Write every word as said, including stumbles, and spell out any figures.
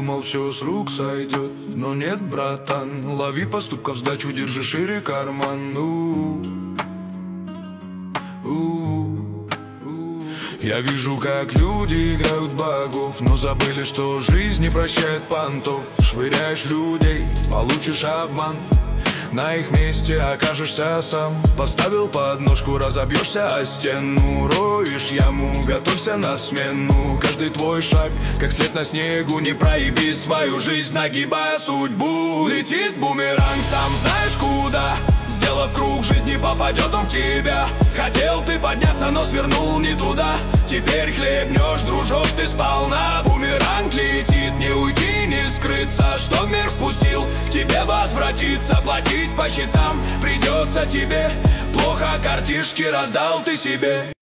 Думал, все с рук сойдет, но нет, братан. Лови поступков сдачу, держи шире карман. У -у -у -у. Я вижу, как люди играют богов, но забыли, что жизнь не прощает понтов. Швыряешь людей, получишь обман, на их месте окажешься сам. Поставил подножку, разобьешься о стену. Роешь яму, готовься на смену. Каждый твой шаг, как след на снегу. Не проеби свою жизнь, нагибая судьбу. Летит бумеранг, сам знаешь куда. Сделав круг, жизни попадет он в тебя. Хотел ты подняться, но свернул не туда. Теперь хлебнешь, дружок, ты сполна. Бумеранг летит, не уйти, не скрыться. Что мир впустил, к тебе возвратиться. Платить по счетам придется тебе. Плохо картишки раздал ты себе.